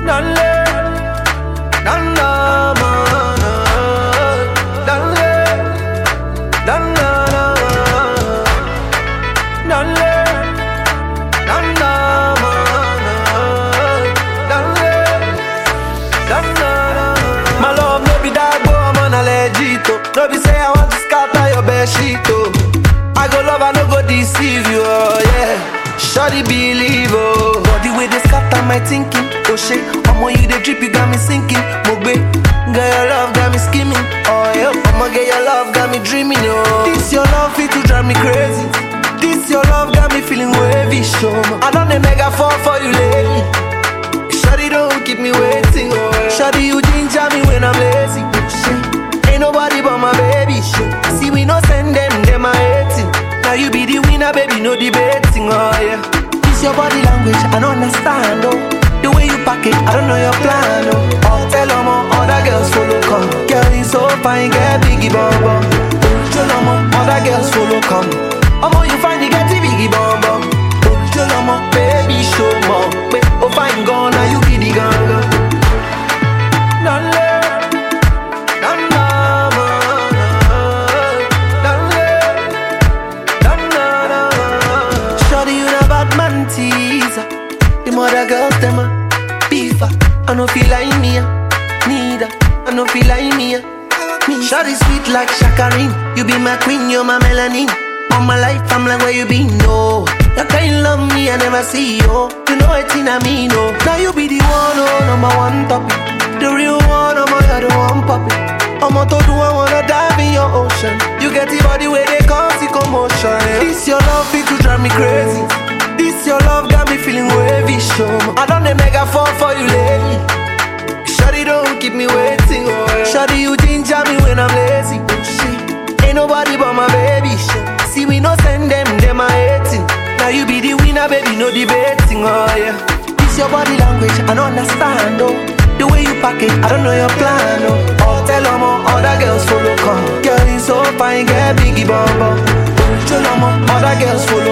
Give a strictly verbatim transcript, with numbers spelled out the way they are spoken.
Danle, danna, mana. Danle, danna, danle, danna, mana. Danle, danna. My love no be that boy, I'm on a legito. No be say I want to scatter your bedsheet, oh. I go love, I no go deceive you, oh yeah. Shawty believe, oh. Body way they scatter my thinking, oh shit. I'ma you the drip, you got me sinking, Mogbe. Girl, your love got me skimming, oh yeah. I'ma get your love, got me dreaming, oh. This your love fit to drive me crazy. This your love got me feeling wavy, show me. I done the mega fall for you lately. Shawty don't keep me waiting, oh yeah. Shawty you ginger me when I'm lazy, oh shit. Ain't nobody but my baby, shit. See we no send them, them are hating. Now you be the winner, baby, no debating, oh yeah. This your body language, I don't understand, oh. The way you pack it, I don't know your plan, oh. Oh, tell them all, other girls follow, come. Girl, you so fine, get biggie bum bum. Tell them all, other girls follow, come. Oh, you find you get the biggie bum bum. Tell them all, baby, show more. Oh, fine, gone, now you be the ganga. Danle, danna, mana. Danle, danna, danna. Shawty, you the bad man teaser. The mother girls, them a beefer. I no feel like me, neither. I no feel like me. Shawty sweet like Shakarin. You be my queen, you're my melanin. All my life, I'm like where you be, no. You can't love me, I never see you. You know it's in a me, no. Now you be the one, oh, number one topic. The real one, I'm you're the one puppy. I'm a told you I wanna dive in your ocean. You get the body where they cause the commotion, yeah. This your love, it to drive me crazy. This your love got me feeling wavy, show me. I done the mega fall for you lately. Shawty don't keep me waiting, oh yeah. Shawty you ginger me when I'm lazy, oh shit. Ain't nobody but my baby, shit. See we no send them, them are hating. Now you be the winner, baby, no debating, oh yeah. This your body language, I don't understand, oh. The way you pack it, I don't know your plan, oh. Oh, tell them all, other girls follow, come. Girl, you so fine, get biggie bum bum. Tell them all, other girls follow.